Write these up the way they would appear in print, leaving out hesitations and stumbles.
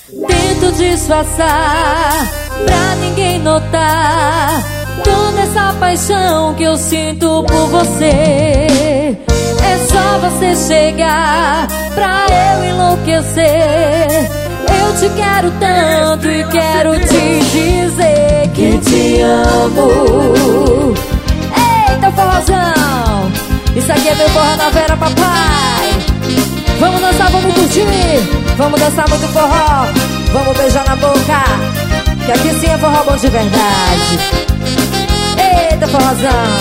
Tento disfarçar pra ninguém notar toda essa paixão que eu sinto por você. É só você chegar pra eu enlouquecer. Eu te quero tanto e quero te dizer que te amo. Eita, forrozão! Isso aqui é meu forró na Vera, papai. Vamos dançar, vamos curtir. Vamos dançar muito forró. Vamos beijar na boca, que aqui sim é forró bom de verdade. Eita, forrozão!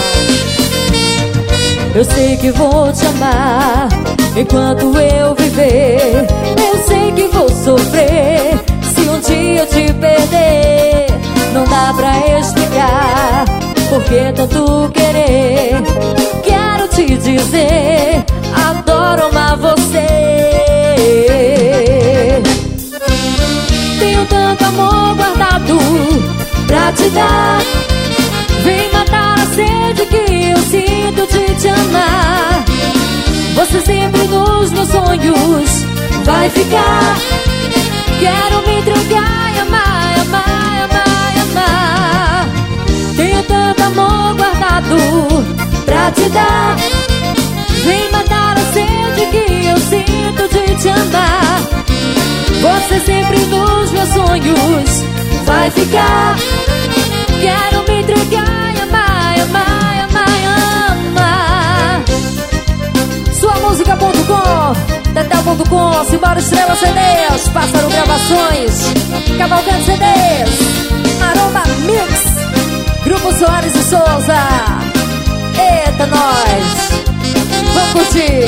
Eu sei que vou te amar enquanto eu viver. Eu sei que vou sofrer se um dia eu te perder. Não dá pra explicar por que tanto querer. Quero te dizer, adoro amar você. Tenho tanto amor guardado pra te dar. Vem matar a sede que eu sinto de te amar. Você sempre nos meus sonhos vai ficar. Quero me entregar e amar, amar, amar, amar. Tenho tanto amor guardado pra te dar. Vem matar a sede que eu sinto de te amar. Você sempre nos meus sonhos vai ficar. Quero me entregar e amar, amar, amar, amar. Suamusica.com, Tetel.com, Simbora Estrela CDs, Pássaro Gravações, Cavalcante CDs, Maromba Mix, Grupo Soares e Souza. Eita, nós! Vamos curtir!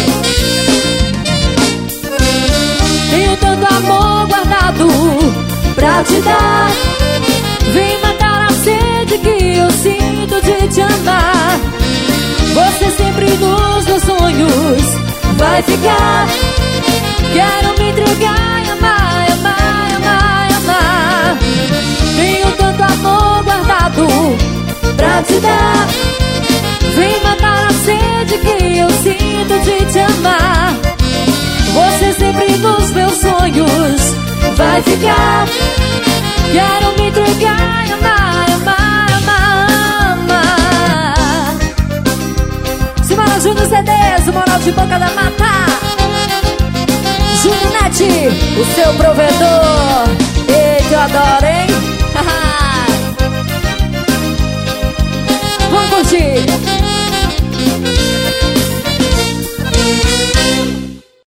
Tenho tanto amor guardado pra te dar. Vem matar a sede que eu sinto de te amar. Você sempre nos meus sonhos vai ficar. Quero me entregar e amar, amar, amar, amar. Tenho tanto amor guardado pra te dar. Vem matar a sede que eu sinto de te amar. Você sempre nos meus sonhos vai ficar. Quero me entregar e amar, amar, amar, amar. Simara Júnior CDs, o Moral de Boca da Mata. Júnior Net, o seu provedor. Eita, eu adoro, hein? Vamos curtir.